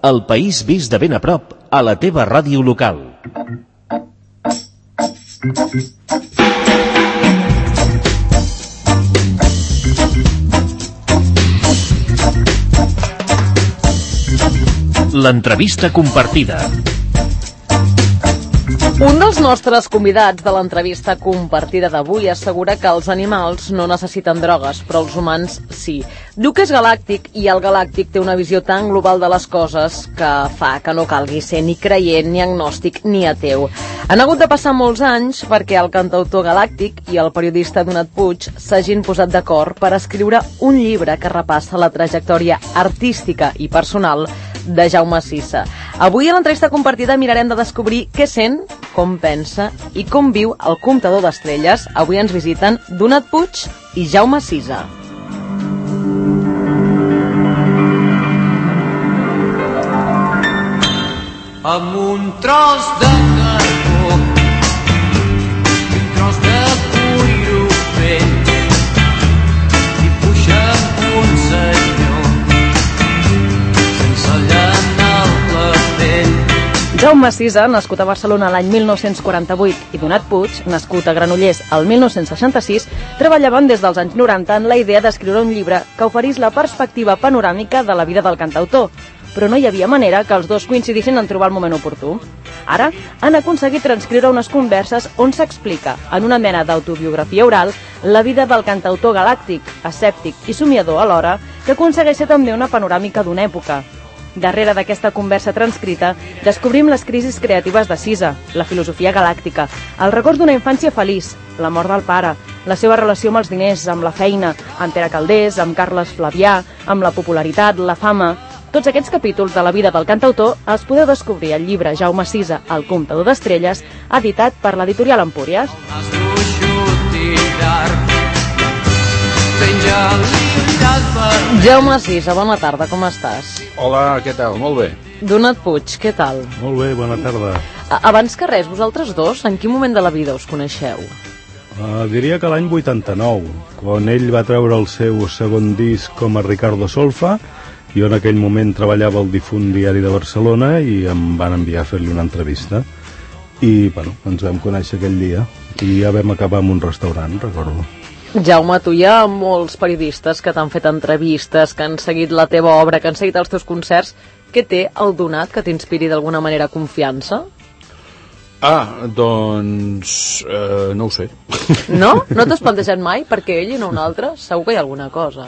El país vist de ben a prop, a la teva ràdio local. L'entrevista compartida. Un dels nostres convidats de l'entrevista compartida d'avui assegura que els animals no necessiten drogues, però els humans sí. Diu que és galàctic i el galàctic té una visió tan global de les coses que fa que no calgui ser ni creient, ni agnòstic, ni ateu. Han hagut de passar molts anys perquè el cantautor galàctic i el periodista Donat Puig s'hagin posat d'acord per escriure un llibre que repassa la trajectòria artística i personal de Jaume Sisa. Avui a l'entrevista compartida mirarem de descobrir què sent, com pensa i com viu el comptador d'estrelles. Avui ens visiten Donat Puig i Jaume Sisa. Amb un tros de carbó i un tros de cuiro vell dibuixen un senyor sense llana a la pell. Jaume Sisa, nascut a Barcelona l'any 1948, i Donat Puig, nascut a Granollers el 1966, treballaven des dels anys 90 en la idea d'escriure un llibre que oferís la perspectiva panoràmica de la vida del cantautor, però no hi havia manera que els dos coincidissin en trobar el moment oportú. Ara han aconseguit transcriure unes converses on s'explica, en una mena d'autobiografia oral, la vida del cantautor galàctic, escèptic i somiador alhora, que aconsegueix ser també una panoràmica d'una època. Darrere d'aquesta conversa transcrita descobrim les crisis creatives de Sisa, la filosofia galàctica, els records d'una infància feliç, la mort del pare, la seva relació amb els diners, amb la feina, amb Pere Calders, amb Carles Flavià, amb la popularitat, la fama. Tots aquests capítols de la vida del cantautor els podeu descobrir al llibre Jaume Sisa, el comptador d'estrelles, editat per l'editorial Empúries. Jaume Sisa, bona tarda, com estàs? Hola, què tal? Molt bé. Donat Puig, què tal? Molt bé, bona tarda. Abans que res, vosaltres dos, en quin moment de la vida us coneixeu? Diria que l'any 89, quan ell va treure el seu segon disc com a Ricardo Solfa. Jo en aquell moment treballava al difunt Diari de Barcelona i em van enviar a fer-li una entrevista. I, bueno, ens vam conèixer aquell dia i ja vam acabar en un restaurant, recordo. Jaume, tu hi ha molts periodistes que t'han fet entrevistes, que han seguit la teva obra, que han seguit els teus concerts. Què té el Donat que t'inspiri d'alguna manera confiança? Doncs no ho sé. No? No t'has plantejat mai? Perquè ell i no un altre? Segur que hi ha alguna cosa.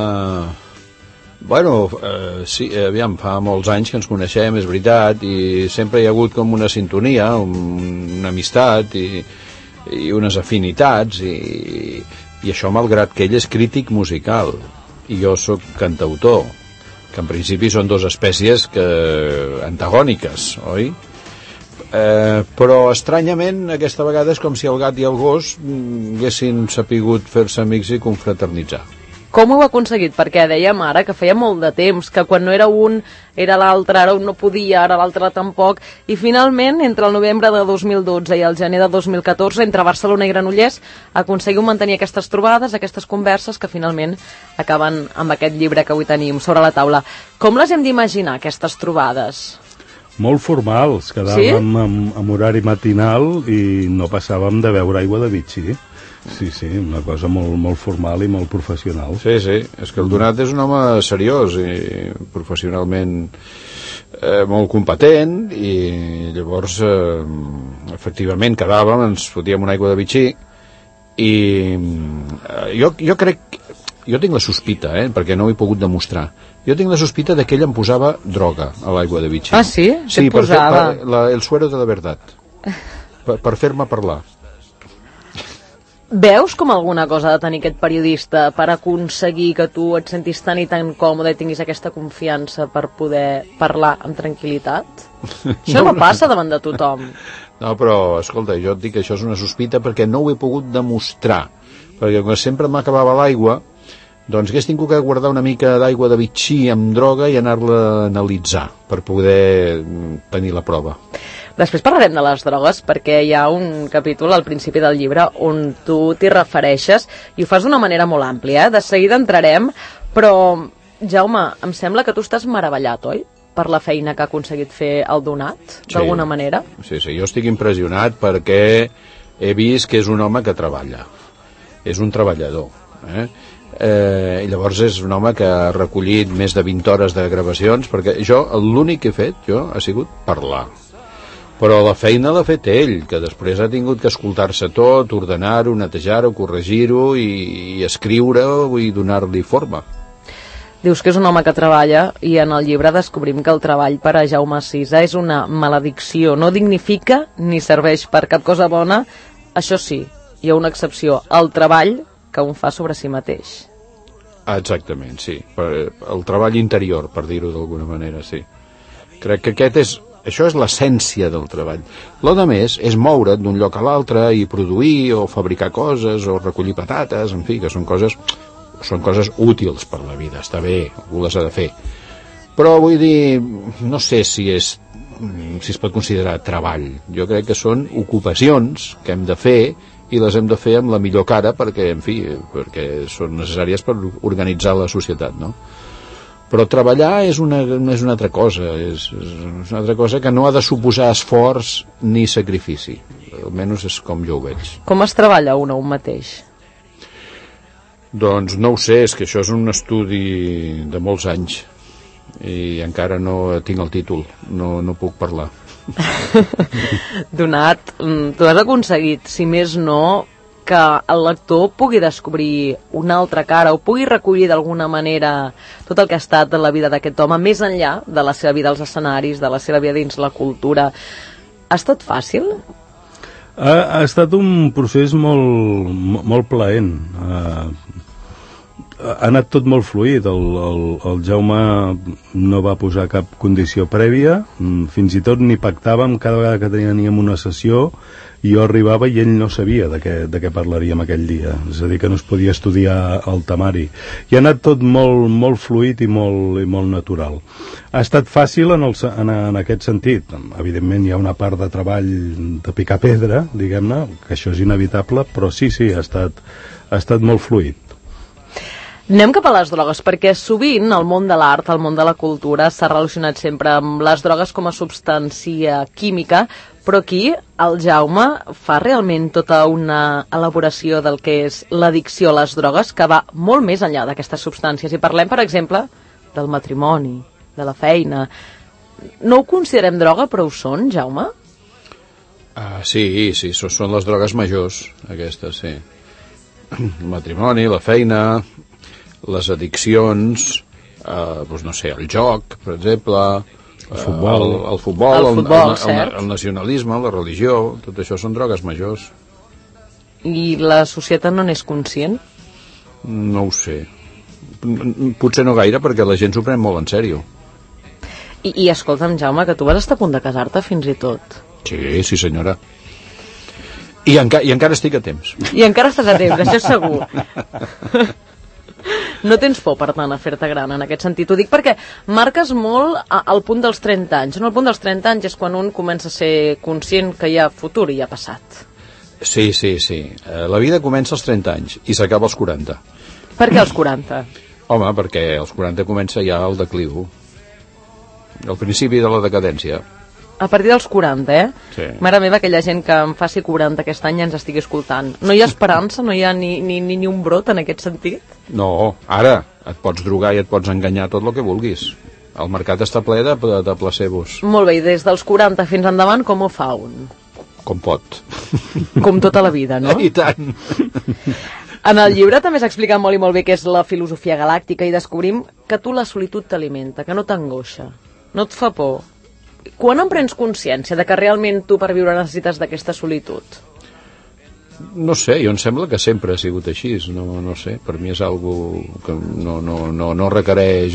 Bueno, sí, aviam, fa molts anys que ens coneixem, és veritat, i sempre hi ha hagut com una sintonia, una amistat i unes afinitats, i això malgrat que ell és crític musical i jo sóc cantautor, que en principi són dues espècies antagòniques, oi? Però estranyament aquesta vegada és com si el gat i el gos haguessin sapigut fer-se amics i confraternitzar. Com ho heu aconseguit? Perquè dèiem ara que feia molt de temps, que quan no era un era l'altre, ara un no podia, ara l'altre tampoc, i finalment, entre el novembre de 2012 i el gener de 2014, entre Barcelona i Granollers, aconseguiu mantenir aquestes trobades, aquestes converses, que finalment acaben amb aquest llibre que avui tenim sobre la taula. Com les hem d'imaginar, aquestes trobades? Molt formals, quedàvem amb horari matinal i no passàvem de beure aigua de bitxí. Sí, una cosa molt formal i molt professional. Sí, és que el Donat és un home seriós i professionalment molt competent, i llavors efectivament quedàvem, ens fotíem una aigua de bitxí, i jo crec, jo tinc la sospita, perquè no ho he pogut demostrar, jo tinc la sospita de que ell em posava droga a l'aigua de bitxí. Ah, sí? Sí, per el suero de la verdad, per fer-me parlar. Veus com alguna cosa ha de tenir aquest periodista per aconseguir que tu et sentis tan i tan còmode i tinguis aquesta confiança per poder parlar amb tranquil·litat? Això no passa davant de tothom. No, però, escolta, jo et dic que això és una sospita perquè no ho he pogut demostrar. Perquè quan sempre m'acabava l'aigua, doncs hagués tingut que guardar una mica d'aigua de bitxí amb droga i anar-la a analitzar per poder tenir la prova. Després parlarem de les drogues, perquè hi ha un capítol al principi del llibre on tu t'hi refereixes i ho fas d'una manera molt àmplia. De seguida entrarem, però, Jaume, em sembla que tu estàs meravellat, oi? per la feina que ha aconseguit fer el Donat, d'alguna manera? Sí, jo estic impressionat perquè he vist que és un home que treballa, és un treballador, i llavors és un home que ha recollit més de 20 hores de gravacions, perquè l'únic que he fet ha sigut parlar, però la feina l'ha fet ell, que després ha tingut que escoltar-se tot, ordenar-ho, netejar-ho, corregir-ho i escriure-ho i donar-li forma. Dius que és un home que treballa i en el llibre descobrim que el treball per a Jaume Sisa és una maledicció, no dignifica ni serveix per cap cosa bona. Això sí, hi ha una excepció, el treball que un fa sobre si mateix. Exactament, sí, el treball interior, per dir-ho d'alguna manera, sí. Crec que això és l'essència del treball. Lo de més és moure't d'un lloc a l'altre i produir o fabricar coses o recollir patates, en fi, que són coses útils per la vida, està bé, algú les ha de fer. Però vull dir, no sé si es pot considerar treball. Jo crec que són ocupacions que hem de fer i les hem de fer amb la millor cara perquè són necessàries per organitzar la societat, no? Però treballar és una altra cosa, és una altra cosa que no ha de suposar esforç ni sacrifici, almenys és com jo ho veig. Com es treballa un mateix? Doncs no ho sé, és que això és un estudi de molts anys i encara no tinc el títol, no puc parlar. Donat, tu has aconseguit, si més no, que el lector pugui descobrir una altra cara o pugui recollir d'alguna manera tot el que ha estat de la vida d'aquest home, més enllà de la seva vida als escenaris, de la seva vida dins la cultura. Ha estat fàcil? Ha estat un procés molt plaent. Ha anat tot molt fluid. El Jaume no va posar cap condició prèvia, fins i tot ni pactàvem cada vegada que teníem una sessió. Jo arribava i ell no sabia de què parlaríem aquell dia, és a dir, que no es podia estudiar el temari, i ha anat tot molt fluid i molt natural. Ha estat fàcil en aquest sentit. Evidentment hi ha una part de treball de picar pedra, diguem-ne, que això és inevitable, però sí, ha estat molt fluid. Anem cap a les drogues, perquè sovint el món de l'art, el món de la cultura s'ha relacionat sempre amb les drogues com a substància química, però aquí el Jaume fa realment tota una elaboració del que és l'addicció a les drogues que va molt més enllà d'aquestes substàncies. I parlem, per exemple, del matrimoni, de la feina. No ho considerem droga, però ho són, Jaume? Sí, són les drogues majors, aquestes, sí. El matrimoni, la feina, les addiccions, doncs no sé, el joc, per exemple, el futbol, el nacionalisme, la religió, tot això són drogues majors. I la societat no n'és conscient? No ho sé. Potser no gaire, perquè la gent s'ho pren molt en sèrio. I escolta'm, Jaume, que tu vas estar a punt de casar-te fins i tot. Sí, senyora. I encara estic a temps. I encara estàs a temps, això és segur. No tens por, per tant, a fer-te gran en aquest sentit. Ho dic perquè marques molt al punt dels 30 anys. No, el punt dels 30 anys és quan un comença a ser conscient que hi ha futur i hi ha passat. Sí. La vida comença als 30 anys i s'acaba als 40. Per què als 40? Home, perquè als 40 comença ja el decliu. El principi de la decadència. A partir dels 40, Sí. Mare meva, aquella gent que em faci 40 aquest any ens estigui escoltant. No hi ha esperança? No hi ha ni un brot en aquest sentit? No, ara et pots drogar i et pots enganyar tot el que vulguis. El mercat està ple de placebos. Molt bé, i des dels 40 fins endavant com ho fa un? Com pot. Com tota la vida, no? I tant. En el llibre també s'explica molt i molt bé què és la filosofia galàctica i descobrim que tu la solitud t'alimenta, que no t'angoixa, no et fa por. Quan en prens consciència de que realment tu per viure necessites d'aquesta solitud? No sé, jo em sembla que sempre ha sigut així, no sé, per mi és algo que no requereix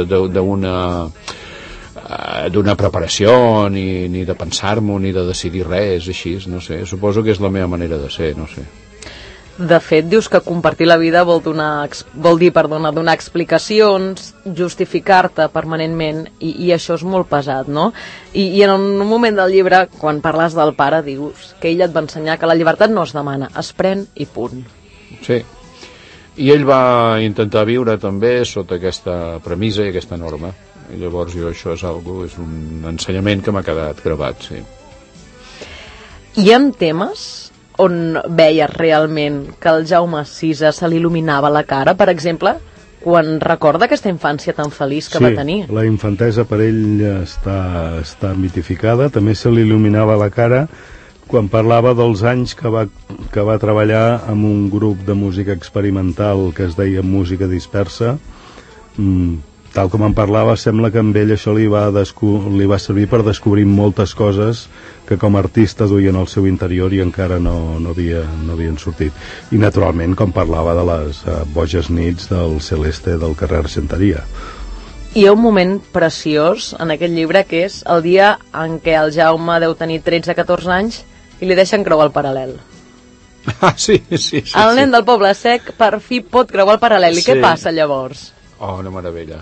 d'una preparació ni de pensar-m'ho ni de decidir res, així, no sé, suposo que és la meva manera de ser, no sé. De fet, dius que compartir la vida vol dir donar explicacions, justificar-te permanentment, i això és molt pesat, no? I en un moment del llibre, quan parles del pare, dius que ell et va ensenyar que la llibertat no es demana, es pren i punt. Sí, i ell va intentar viure també sota aquesta premissa i aquesta norma. I llavors això és un ensenyament que m'ha quedat gravat, sí. Hi ha temes on veies realment que el Jaume Sisa se li il·luminava la cara, per exemple, quan recorda aquesta infància tan feliç que va tenir? Sí, la infantesa per ell està mitificada. També se li il·luminava la cara quan parlava dels anys que va treballar amb un grup de música experimental que es deia Música Dispersa. Tal com en parlava, sembla que amb ell això li va servir per descobrir moltes coses que com a artista duia en el seu interior i encara no havien sortit. I naturalment, com parlava de les boges nits del Celeste del carrer Argenteria. Hi ha un moment preciós en aquest llibre que és el dia en què el Jaume deu tenir 13-14 anys i li deixen creuar el paral·lel. Ah, sí. El nen del Poble Sec per fi pot creuar el paral·lel. I què passa llavors? Oh, una meravella.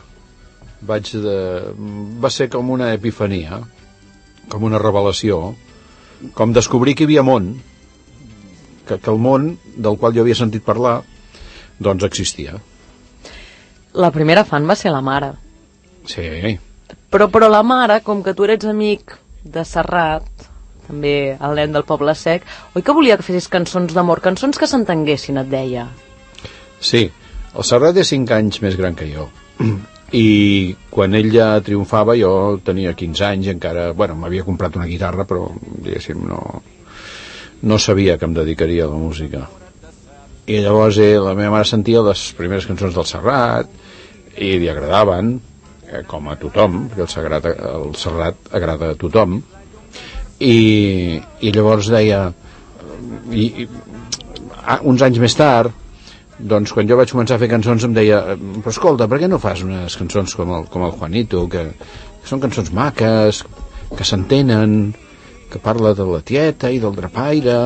Va ser com una epifania, com una revelació, com descobrir que hi havia món, que el món del qual jo havia sentit parlar, doncs existia. La primera fan va ser la mare. Sí. Però la mare, com que tu eres amic de Serrat, també el nen del Poble Sec, oi que volia que fessis cançons d'amor, cançons que s'entenguessin, et deia? Sí, el Serrat és 5 anys més gran que jo. I quan ell ja triomfava jo tenia 15 anys i encara, m'havia comprat una guitarra però diguéssim no sabia que em dedicaria a la música. I llavors la meva mare sentia les primeres cançons del Serrat i li agradaven, com a tothom, perquè el Serrat agrada a tothom, i llavors deia uns anys més tard, doncs quan jo vaig començar a fer cançons em deia, però escolta, per què no fas unes cançons com el Juanito, que són cançons maques, que s'entenen, que parla de la tieta i del drapaire,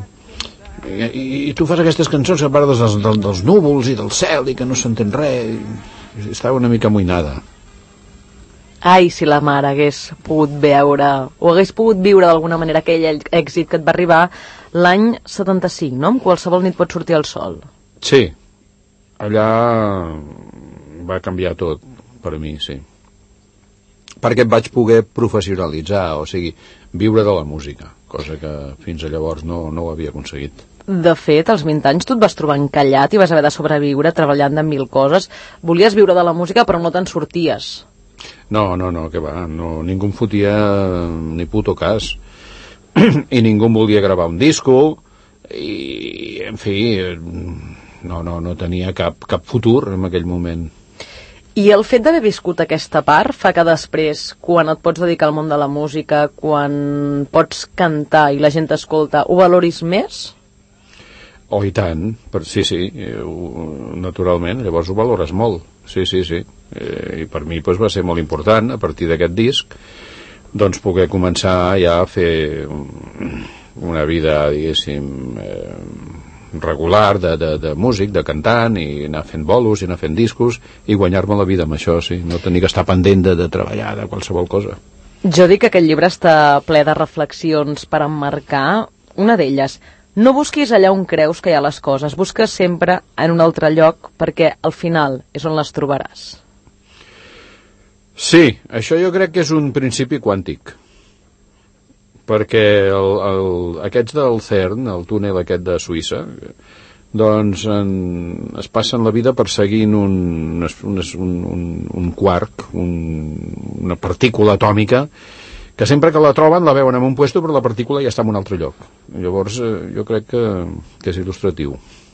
i tu fas aquestes cançons que parles dels núvols i del cel i que no s'entén res. Estava una mica amoïnada. Ai, si la mare hagués pogut veure, o hagués pogut viure d'alguna manera aquell èxit que et va arribar l'any 75, no? Amb Qualsevol nit pot sortir el sol. Sí, allà va canviar tot per a mi, sí. Perquè em vaig poder professionalitzar, o sigui, viure de la música, cosa que fins a llavors no ho havia aconseguit. De fet, als 20 anys tu et vas trobar encallat i vas haver de sobreviure treballant en 1000 coses. Volies viure de la música però no te'n sorties. No, que va, ningú em fotia ni puto cas. I ningú em volia gravar un disco i, en fi, no tenia cap futur en aquell moment. I el fet d'haver viscut aquesta part fa que després, quan et pots dedicar al món de la música, quan pots cantar i la gent t'escolta, ho valoris més? Oh, i tant, sí, naturalment, llavors ho valores molt, sí. I per mi doncs, va ser molt important, a partir d'aquest disc, doncs poder començar ja a fer una vida, diguéssim, regular de músic, de cantant, i anar fent bolos, i anar fent discos, i guanyar-me la vida amb això, sí, no tenir que estar pendent de treballar, de qualsevol cosa. Jo dic que aquest llibre està ple de reflexions per emmarcar, una d'elles: no busquis allà on creus que hi ha les coses, busca sempre en un altre lloc, perquè al final és on les trobaràs. Sí, això jo crec que és un principi quàntic, perquè aquests del CERN, el túnel aquest de Suïssa, doncs es passen la vida perseguint un quark, una partícula atòmica, que sempre que la troben la veuen en un puesto però la partícula ja està en un altre lloc. Llavors jo crec que és il·lustratiu.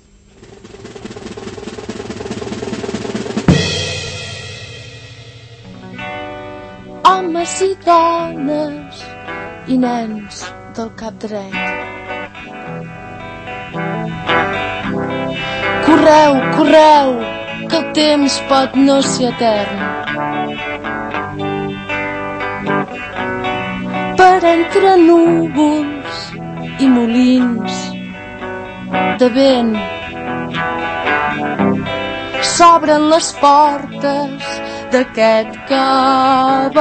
Homes i dones i nens del cap dret, correu, que el temps pot no ser etern. Per entre núvols i molins de vent s'obren les portes d'aquest cabaret.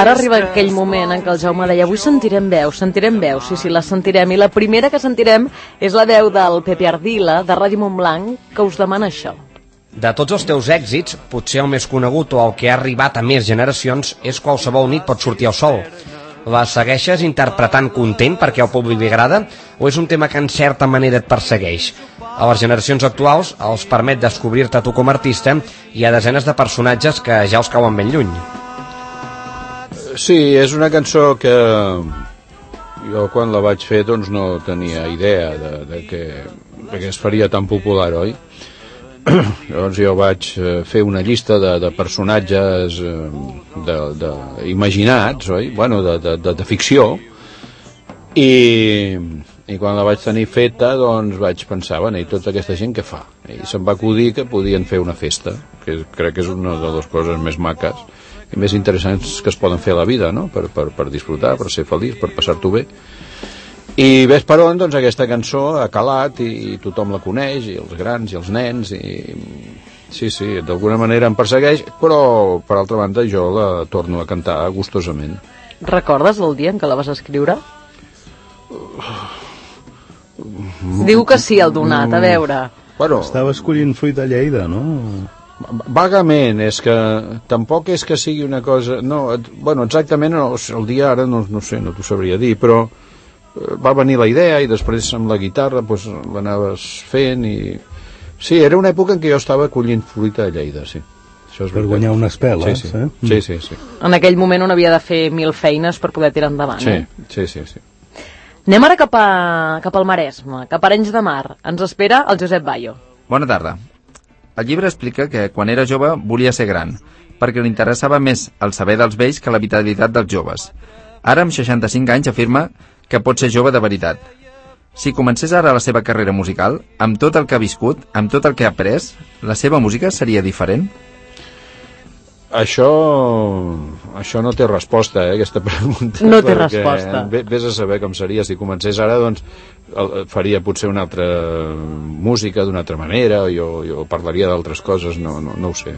Ara arriba aquell moment en què el Jaume deia avui sentirem veus, sí, les sentirem, i la primera que sentirem és la veu del Pepe Ardila, de Ràdio Montblanc, que us demana això. De tots els teus èxits, potser el més conegut o el que ha arribat a més generacions és Qualsevol nit pot sortir al sol. La segueixes interpretant content perquè al públic li agrada o és un tema que en certa manera et persegueix? A les generacions actuals els permet descobrir-te tu com a artista i a desenes de personatges que ja els cauen ben lluny. Sí, és una cançó que jo quan la vaig fer doncs no tenia idea de que es faria tan popular, oi? Llavors jo vaig fer una llista de personatges imaginats, oi? Bueno, de ficció, i quan la vaig tenir feta doncs vaig pensar, bueno, i tota aquesta gent què fa? I se'm va acudir que podien fer una festa, que crec que és una de les coses més maques i més interessants que es poden fer a la vida, no? Per disfrutar, per ser feliç, per passar-t'ho bé. I ves per on, doncs aquesta cançó ha calat i tothom la coneix, i els grans i els nens, i sí, d'alguna manera em persegueix, però per altra banda jo la torno a cantar gustosament. Recordes el dia en què la vas escriure? Diu que sí, el Donat, a veure. Bueno, estava escollint fruit a Lleida, no? Vagament, és que tampoc és que sigui una cosa... No, bueno, exactament el dia ara no sé, no t'ho sabria dir, però va venir la idea i després amb la guitarra doncs, l'anaves fent i... Sí, era una època en què jo estava collint fruita a Lleida, sí. Això és per guanyar unes peles, sí. Sí. En aquell moment un havia de fer 1000 feines per poder tirar endavant, sí. Anem ara cap al Maresme, cap a Arenys de Mar. Ens espera el Josep Bayo. Bona tarda. El llibre explica que quan era jove volia ser gran, perquè li interessava més el saber dels vells que la vitalitat dels joves. Ara, amb 65 anys, afirma que pot ser jove de veritat. Si comencés ara la seva carrera musical, amb tot el que ha viscut, amb tot el que ha après, la seva música seria diferent? Això no té resposta, aquesta pregunta. No té resposta. Vés a saber com seria. Si comencés ara, doncs, faria potser una altra música d'una altra manera, jo parlaria d'altres coses, no ho sé.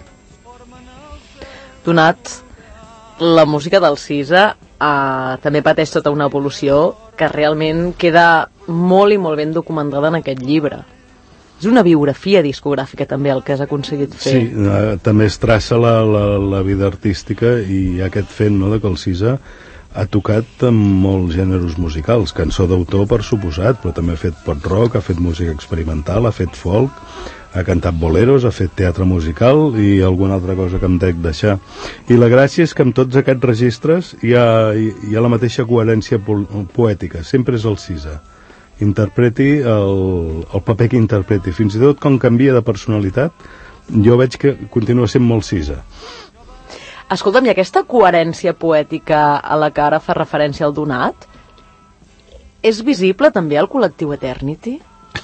Donat, la música del Cisa també pateix tota una evolució que realment queda molt i molt ben documentada en aquest llibre. És una biografia discogràfica també el que has aconseguit fer. Sí, també es traça la vida artística i hi ha aquest fet, no?, de que el Cisa ha tocat en molts gèneres musicals, cançó d'autor per suposat, però també ha fet pop-rock, ha fet música experimental, ha fet folk, ha cantat boleros, ha fet teatre musical i alguna altra cosa que em dec deixar. I la gràcia és que en tots aquests registres hi ha la mateixa coherència poètica, sempre és el Cisa. Interpreti el paper que interpreti, fins i tot quan canvia de personalitat, jo veig que continua sent molt Cisa. Escolta'm, i aquesta coherència poètica a la que ara fa referència al Donat és visible també al col·lectiu Eternity?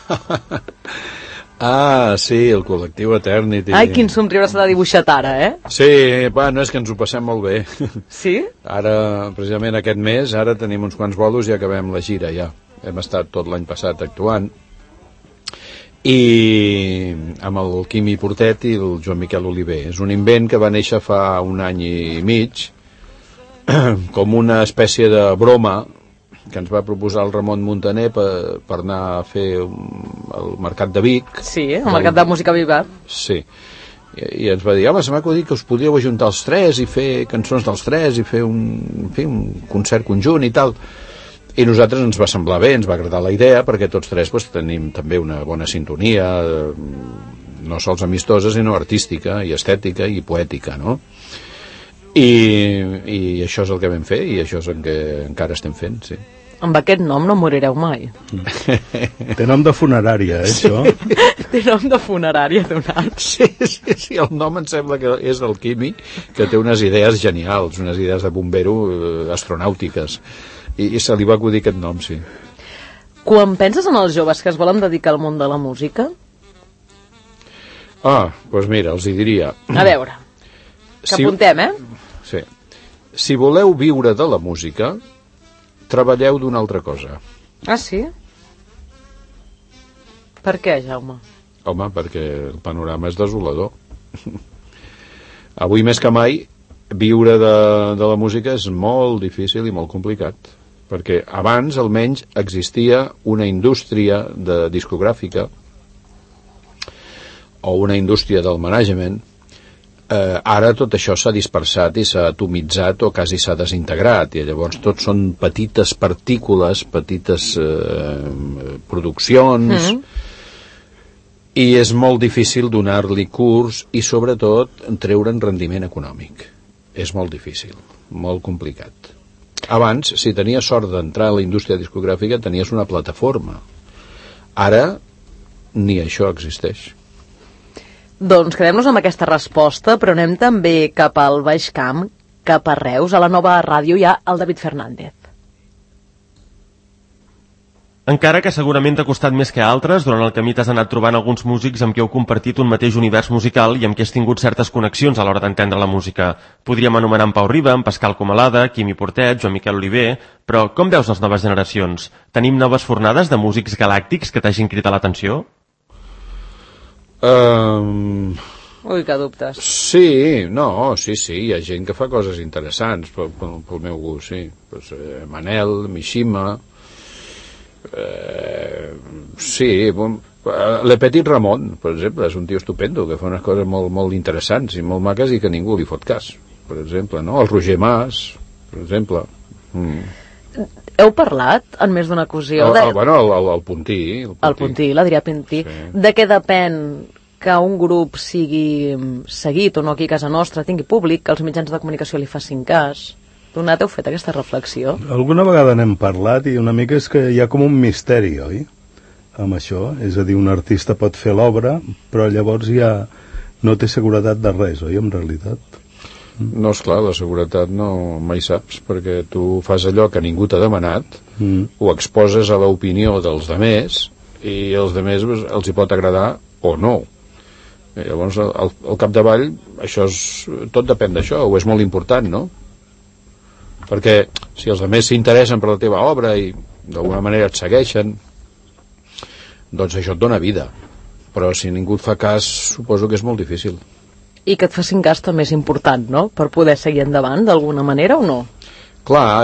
Ah, sí, el col·lectiu Eternity. Ai, quin somriure s'ha de dibuixat ara, Sí, bueno, és que ens ho passem molt bé. Sí? Ara, precisament aquest mes, ara tenim uns quants bolos i acabem la gira ja. Hem estat tot l'any passat actuant. I amb el Quimi Portet i el Joan Miquel Oliver. És un invent que va néixer fa un any i mig com una espècie de broma que ens va proposar el Ramon Muntaner per anar a fer el Mercat de Vic. Sí, el Mercat de Música Viva. Sí. I ens va dir, home, se m'ha acudit que us podríeu ajuntar els tres i fer cançons dels tres i fer un concert conjunt i tal. I nosaltres ens va semblar bé, ens va agradar la idea, perquè tots tres tenim també una bona sintonia, no sols amistosa, sinó artística i estètica i poètica, no? I això és el que vam fer i això és el que encara estem fent, sí. Amb aquest nom no morireu mai. Té nom de funerària, això? Té nom de funerària, Donat. Sí, el nom em sembla que és del Quimi, que té unes idees genials, unes idees de bombero astronàutiques. I se li va acudir aquest nom, sí. Quan penses en els joves que es volen dedicar al món de la música? Doncs mira, els hi diria... A veure, que apuntem, Sí. Si voleu viure de la música, treballeu d'una altra cosa. Ah, sí? Per què, Jaume? Home, perquè el panorama és desolador. Avui més que mai viure de la música és molt difícil i molt complicat, perquè abans almenys existia una indústria de discogràfica o una indústria del management. Ara tot això s'ha dispersat i s'ha atomitzat o quasi s'ha desintegrat, i llavors tot són petites partícules, petites produccions, i és molt difícil donar-li curs i sobretot treure'n rendiment econòmic. És molt difícil, molt complicat. Abans, si tenies sort d'entrar a la indústria discogràfica, tenies una plataforma. Ara ni això existeix. Doncs quedem-nos amb aquesta resposta, però anem també cap al Baix Camp, cap a Reus. A la Nova Ràdio hi ha el David Fernández. Encara que segurament t'ha costat més que altres, durant el camí t'has anat trobant alguns músics amb qui heu compartit un mateix univers musical i amb qui has tingut certes connexions a l'hora d'entendre la música. Podríem anomenar en Pau Riba, en Pascal Comalada, Quimi Portet, Joan Miquel Oliver... Però com veus les noves generacions? Tenim noves fornades de músics galàctics que t'hagin cridat l'atenció? Ui, que dubtes. Sí, hi ha gent que fa coses interessants pel meu gust, sí. Pues, Manel, Mishima... sí, Le Petit Ramon, per exemple, és un tio estupendo que fa unes coses molt, molt interessants i molt maques i que ningú li fot cas, per exemple, no? El Roger Mas, per exemple. Heu parlat en més d'una ocasió el Puntí. El Puntí, l'Adrià Puntí. Sí. De què depèn que un grup sigui seguit o no aquí a casa nostra, tingui públic, que els mitjans de comunicació li facin cas? Donat, heu fet aquesta reflexió? Alguna vegada n'hem parlat i una mica és que hi ha com un misteri, oi? Amb això, és a dir, un artista pot fer l'obra, però llavors ja no té seguretat de res, oi, en realitat? No, esclar, la seguretat no mai saps, perquè tu fas allò que ningú t'ha demanat, ho exposes a l'opinió dels demés, i als demés els hi pot agradar o no. I llavors, al capdavall, tot depèn d'això, o és molt important, no? Perquè si els altres s'interessen per la teva obra i d'alguna manera et segueixen, doncs això et dona vida. Però si ningú et fa cas, suposo que és molt difícil. I que et facin cas també és important, no? Per poder seguir endavant d'alguna manera o no? Clar,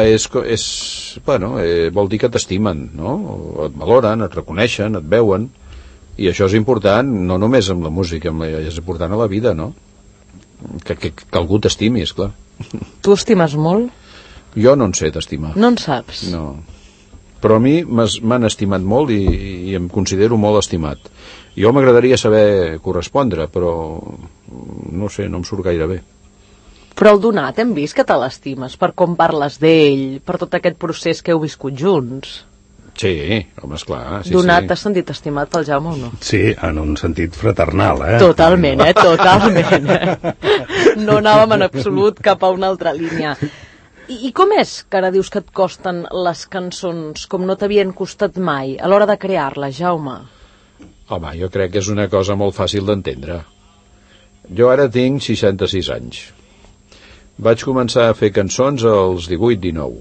vol dir que t'estimen, no? Et valoren, et reconeixen, et veuen, i això és important no només amb la música, és important a la vida, no? Que algú t'estimi, esclar. Tu estimes molt? Jo no en sé d'estimar. No en saps? No. Però a mi m'han estimat molt i em considero molt estimat. Jo m'agradaria saber correspondre, però no sé, no em surt gaire bé. Però el Donat hem vist que te l'estimes, per com parles d'ell, per tot aquest procés que heu viscut junts. Sí, home, esclar. Sí, Donat, sí. T'has sentit estimat pel Jaume o no? Sí, en un sentit fraternal, Totalment, totalment. No anàvem en absolut cap a una altra línia. I com és que ara dius que et costen les cançons com no t'havien costat mai a l'hora de crear-les, Jaume? Home, jo crec que és una cosa molt fàcil d'entendre. Jo ara tinc 66 anys. Vaig començar a fer cançons als 18-19.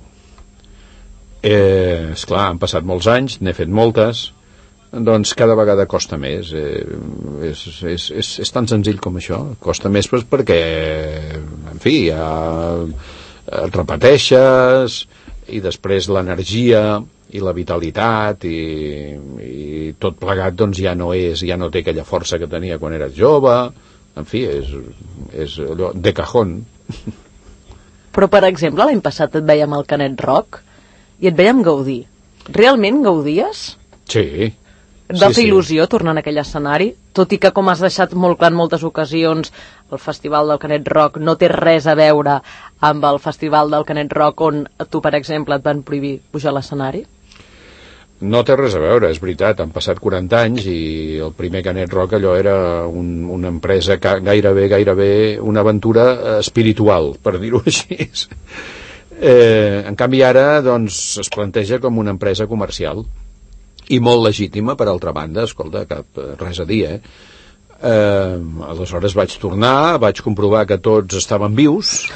Esclar, han passat molts anys, n'he fet moltes, doncs cada vegada costa més. És tan senzill com això. Costa més perquè, en fi, et repeteixes i després l'energia i la vitalitat i tot plegat doncs ja no té aquella força que tenia quan eres jove, en fi, és allò de cajón. Però per exemple l'any passat et veiem al Canet Rock i et veiem gaudir. Realment gaudies? Sí. Et va fer il·lusió tornar a aquell escenari? Tot i que, com has deixat molt clar en moltes ocasions, el Festival del Canet Rock no té res a veure amb el Festival del Canet Rock on tu, per exemple, et van prohibir pujar a l'escenari? No té res a veure, és veritat. Han passat 40 anys i el primer Canet Rock allò era una empresa gairebé una aventura espiritual, per dir-ho així. En canvi ara doncs, es planteja com una empresa comercial i molt legítima, per altra banda, escolta, res a dir, aleshores vaig tornar, vaig comprovar que tots estaven vius,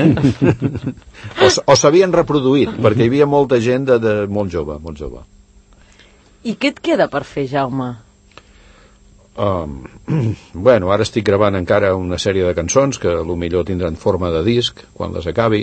o s'havien reproduït, perquè hi havia molta gent molt jove. I què et queda per fer, Jaume? Bueno, ara estic gravant encara una sèrie de cançons que potser tindran forma de disc quan les acabi,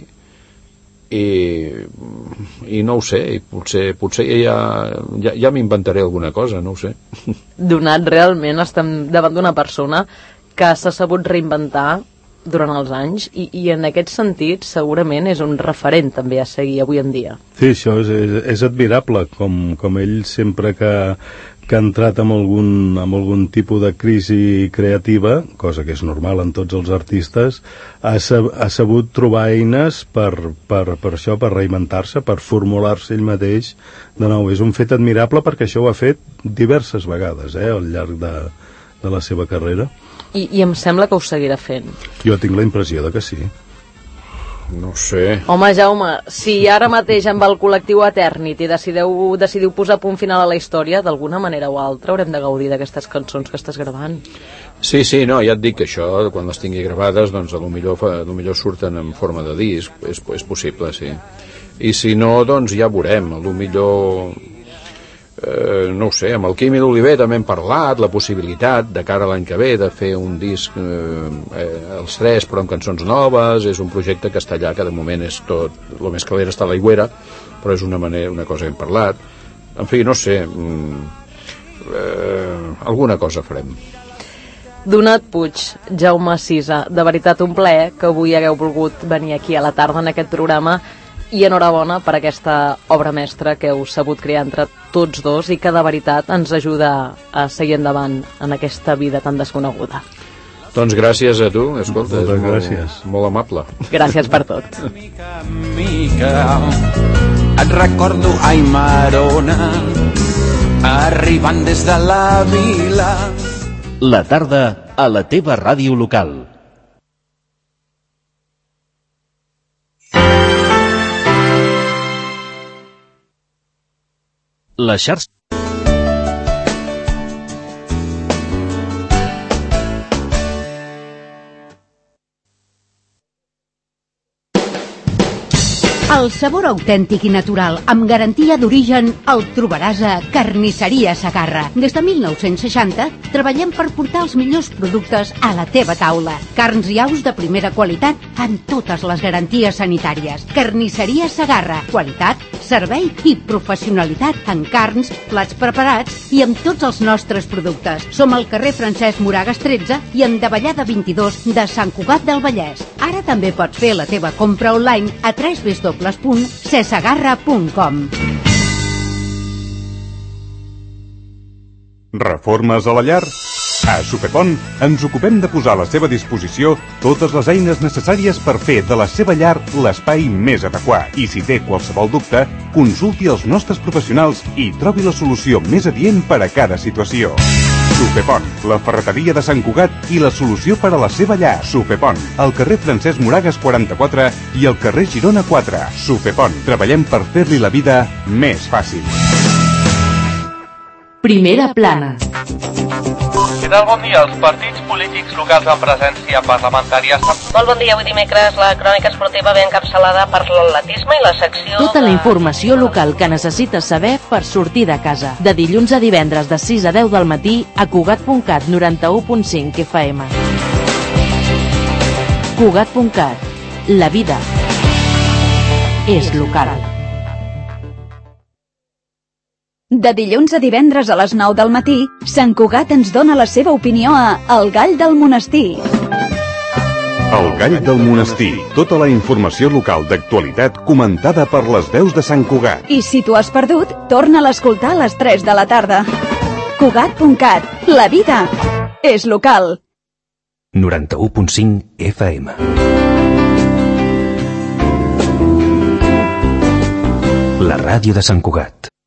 i no ho sé, i potser ja m'inventaré alguna cosa, no ho sé. Donat, realment estem davant d'una persona que s'ha sabut reinventar durant els anys i en aquest sentit segurament és un referent també a seguir avui en dia. Sí, això és admirable, com ell sempre que ha entrat amb algun tipus de crisi creativa, cosa que és normal en tots els artistes, ha sabut trobar eines per això, per reinventar-se, per formular-se ell mateix de nou. És un fet admirable perquè això ho ha fet diverses vegades al llarg de la seva carrera. I em sembla que ho seguirà fent. Jo tinc la impressió de que sí. No sé. Home, Jaume, si ara mateix amb el col·lectiu Eternity decidiu posar punt final a la història, d'alguna manera o altra haurem de gaudir d'aquestes cançons que estàs gravant. Sí, no, ja et dic que això, quan les tingui gravades, doncs potser surten en forma de disc, és possible, sí. I si no, doncs ja veurem, potser... no ho sé, amb el Quimi d'Oliver també hem parlat, la possibilitat de cara a l'any que ve de fer un disc els tres però amb cançons noves. És un projecte que està allà, que de moment és tot, el més calent està a l'aigüera, però és una cosa que hem parlat. En fi, no sé, alguna cosa farem. Donat Puig, Jaume Sisa, de veritat un plaer que avui hagueu volgut venir aquí a la tarda en aquest programa, i enhorabona per aquesta obra mestra que heu sabut crear entre tots dos i que de veritat ens ajuda a seguir endavant en aquesta vida tan desconeguda. Doncs gràcies a tu, escolta, gràcies. Molt amable. Gràcies per tot. Mica, et recordo Aimarona, arribant des de la vila. La tarda a la teva ràdio local. La xarxa. El sabor autèntic i natural, amb garantia d'origen, el trobaràs a Carnisseria Segarra. Des de 1960 treballem per portar els millors productes a la teva taula. Carns i aus de primera qualitat amb totes les garanties sanitàries. Carnisseria Segarra. Qualitat, servei i professionalitat en carns, plats preparats i amb tots els nostres productes. Som al carrer Francesc Moragas 13 i en Davallada 22 de Sant Cugat del Vallès. Ara també pots fer la teva compra online a www.cesegarra.com. Reformes a la llar? A Supepont ens ocupem de posar a la seva disposició totes les eines necessàries per fer de la seva llar l'espai més adequat. I si té qualsevol dubte, consulti els nostres professionals i trobi la solució més adient per a cada situació. Supepont, la ferreteria de Sant Cugat i la solució per a la seva llar. Supepont, al carrer Francesc Moragas 44 i al carrer Girona 4. Supepont, treballem per fer-li la vida més fàcil. Primera plana. Què tal? Bon dia. Els partits polítics locals amb presència parlamentària... Molt bon dia. Avui dimecres la crònica esportiva ve encapçalada per l'atletisme i la secció... Tota la informació local que necessites saber per sortir de casa. De dilluns a divendres de 6 a 10 del matí a Cugat.cat 91.5 FM. Cugat.cat. La vida és local. De dilluns a divendres a les 9 del matí, Sant Cugat ens dona la seva opinió a El Gall del Monestir. El Gall del Monestir. Tota la informació local d'actualitat comentada per les veus de Sant Cugat. I si t'ho has perdut, torna a l'escoltar a les 3 de la tarda. Cugat.cat. La vida és local. 91.5 FM. La ràdio de Sant Cugat.